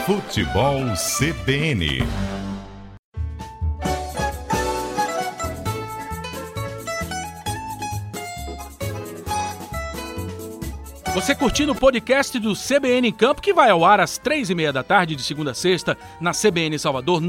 Futebol CBN. Você curtindo o podcast do CBN em Campo, que vai ao ar às 3h30 da tarde, de segunda a sexta, na CBN Salvador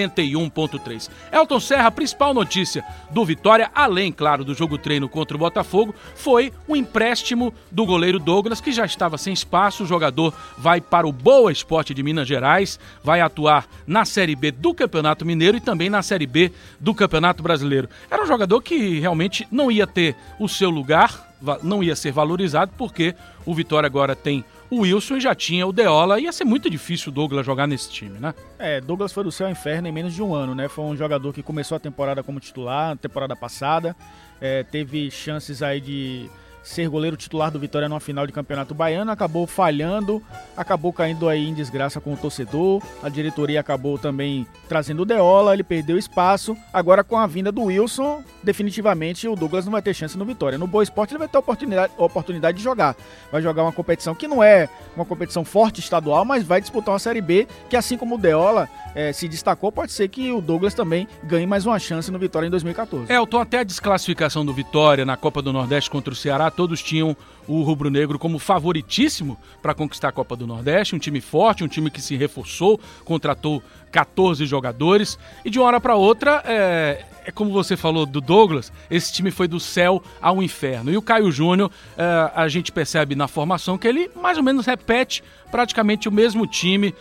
91.3. Elton Serra, a principal notícia do Vitória, além, claro, do jogo treino contra o Botafogo, foi o empréstimo do goleiro Douglas, que já estava sem espaço. O jogador vai para o Boa Esporte de Minas Gerais, vai atuar na Série B do Campeonato Mineiro e também na Série B do Campeonato Brasileiro. Era um jogador que realmente não ia ter o seu lugar, não ia ser valorizado, porque o Vitória agora tem o Wilson e já tinha o Deola. Ia ser muito difícil o Douglas jogar nesse time, né? Douglas foi do céu ao inferno em menos de um ano, né? Foi um jogador que começou a temporada como titular, na temporada passada, teve chances aí de ser goleiro titular do Vitória numa final de Campeonato Baiano, acabou falhando, acabou caindo aí em desgraça com o torcedor, a diretoria acabou também trazendo o Deola, ele perdeu espaço. Agora, com a vinda do Wilson, definitivamente o Douglas não vai ter chance no Vitória. No Boa Esporte ele vai ter oportunidade de jogar, vai jogar uma competição que não é uma competição forte estadual, mas vai disputar uma Série B, que assim como o Deola se destacou, pode ser que o Douglas também ganhe mais uma chance no Vitória em 2014. Elton, até a desclassificação do Vitória na Copa do Nordeste contra o Ceará, todos tinham o rubro-negro como favoritíssimo para conquistar a Copa do Nordeste, um time forte, um time que se reforçou, contratou 14 jogadores, e de uma hora para outra, como você falou do Douglas, esse time foi do céu ao inferno. E o Caio Júnior, a gente percebe na formação que ele mais ou menos repete praticamente o mesmo time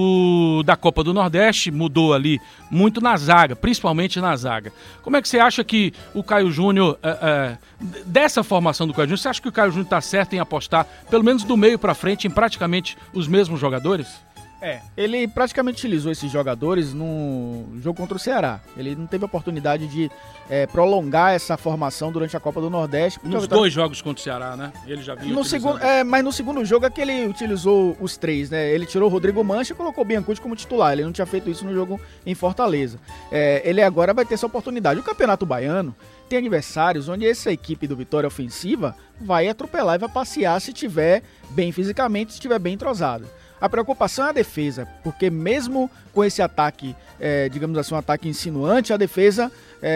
da Copa do Nordeste, mudou ali muito na zaga, principalmente na zaga. Como é que você acha que o Caio Júnior, dessa formação do Caio Júnior, você acha que o Caio Júnior está certo em apostar, pelo menos do meio para frente, em praticamente os mesmos jogadores? Ele praticamente utilizou esses jogadores no jogo contra o Ceará. Ele não teve oportunidade de prolongar essa formação durante a Copa do Nordeste. Nos dois jogos contra o Ceará, né? Ele já vinha utilizando. Mas no segundo jogo é que ele utilizou os três, né? Ele tirou o Rodrigo Mancha e colocou o Biancucci como titular. Ele não tinha feito isso no jogo em Fortaleza. Ele agora vai ter essa oportunidade. O Campeonato Baiano tem adversários onde essa equipe do Vitória ofensiva vai atropelar e vai passear se estiver bem fisicamente, se estiver bem entrosado. A preocupação é a defesa, porque mesmo com esse ataque, digamos assim, um ataque insinuante, a defesa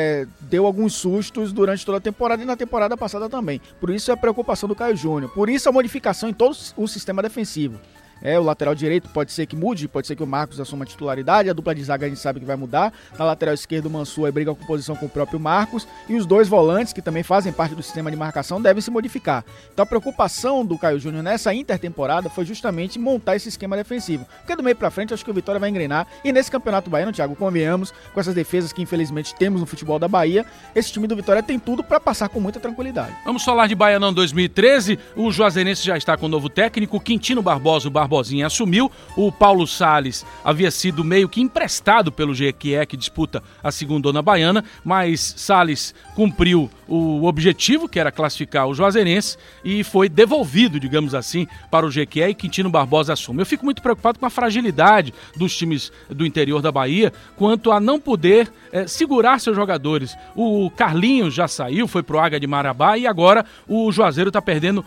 deu alguns sustos durante toda a temporada e na temporada passada também. Por isso é a preocupação do Caio Júnior, por isso a modificação em todo o sistema defensivo. O lateral direito pode ser que mude, pode ser que o Marcos assuma a titularidade, a dupla de zaga a gente sabe que vai mudar. Na lateral esquerda o Mansur briga com posição com o próprio Marcos, e os dois volantes, que também fazem parte do sistema de marcação, devem se modificar. Então a preocupação do Caio Júnior nessa intertemporada foi justamente montar esse esquema defensivo, porque do meio pra frente acho que o Vitória vai engrenar, e nesse Campeonato Baiano, Thiago, convenhamos, com essas defesas que infelizmente temos no futebol da Bahia, esse time do Vitória tem tudo para passar com muita tranquilidade. Vamos falar de Baianão 2013, o Juazeirense já está com o novo técnico, Quintino Barbosa, o Barbosinha assumiu, o Paulo Salles havia sido meio que emprestado pelo Jequié, que disputa a segundona baiana, mas Salles cumpriu o objetivo, que era classificar o Juazeirense, e foi devolvido, digamos assim, para o Jequié, e Quintino Barbosa assume. Eu fico muito preocupado com a fragilidade dos times do interior da Bahia, quanto a não poder segurar seus jogadores. O Carlinhos já saiu, foi pro Águia de Marabá, e agora o Juazeiro está perdendo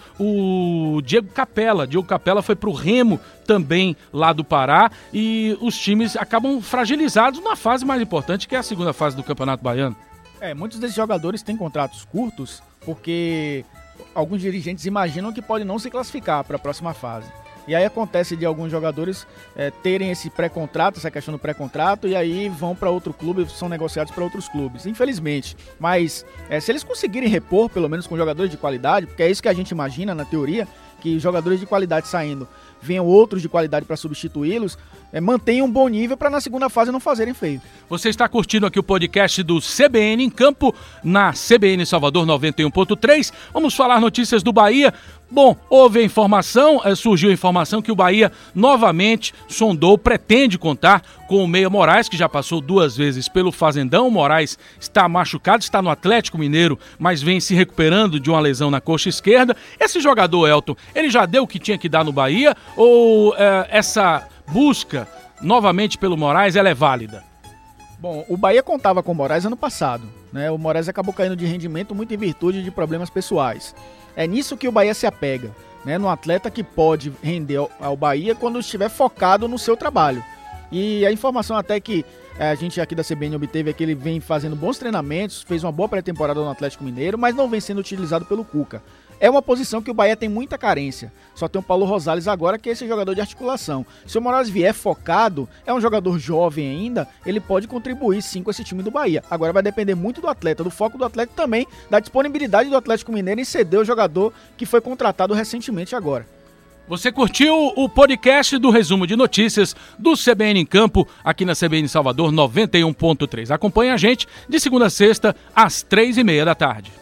o Diego Capela. Diego Capela foi pro Remo, também lá do Pará, e os times acabam fragilizados na fase mais importante, que é a segunda fase do Campeonato Baiano. Muitos desses jogadores têm contratos curtos, porque alguns dirigentes imaginam que podem não se classificar para a próxima fase. E aí acontece de alguns jogadores terem esse pré-contrato, essa questão do pré-contrato, e aí vão para outro clube, são negociados para outros clubes, infelizmente. Mas se eles conseguirem repor, pelo menos com jogadores de qualidade, porque é isso que a gente imagina na teoria, que jogadores de qualidade saindo, venham outros de qualidade para substituí-los, mantenham um bom nível para na segunda fase não fazerem feio. Você está curtindo aqui o podcast do CBN em Campo, na CBN Salvador 91.3. Vamos falar notícias do Bahia. Bom, houve a informação, surgiu a informação que o Bahia novamente sondou, pretende contar com o Meia Moraes, que já passou 2 vezes pelo Fazendão. O Moraes está machucado, está no Atlético Mineiro, mas vem se recuperando de uma lesão na coxa esquerda. Esse jogador, Elton, ele já deu o que tinha que dar no Bahia, ou essa busca novamente pelo Moraes, ela é válida? Bom, o Bahia contava com o Moraes ano passado, né? O Moraes acabou caindo de rendimento muito em virtude de problemas pessoais. É nisso que o Bahia se apega. né, no atleta que pode render ao Bahia quando estiver focado no seu trabalho. E a informação até que a gente aqui da CBN obteve é que ele vem fazendo bons treinamentos, fez uma boa pré-temporada no Atlético Mineiro, mas não vem sendo utilizado pelo Cuca. É uma posição que o Bahia tem muita carência. Só tem o Paulo Rosales agora, que é esse jogador de articulação. Se o Moraes vier focado, é um jogador jovem ainda, ele pode contribuir sim com esse time do Bahia. Agora vai depender muito do atleta, do foco do atleta e também da disponibilidade do Atlético Mineiro em ceder o jogador que foi contratado recentemente agora. Você curtiu o podcast do resumo de notícias do CBN em Campo, aqui na CBN Salvador 91.3. Acompanhe a gente de segunda a sexta, às 3h30 da tarde.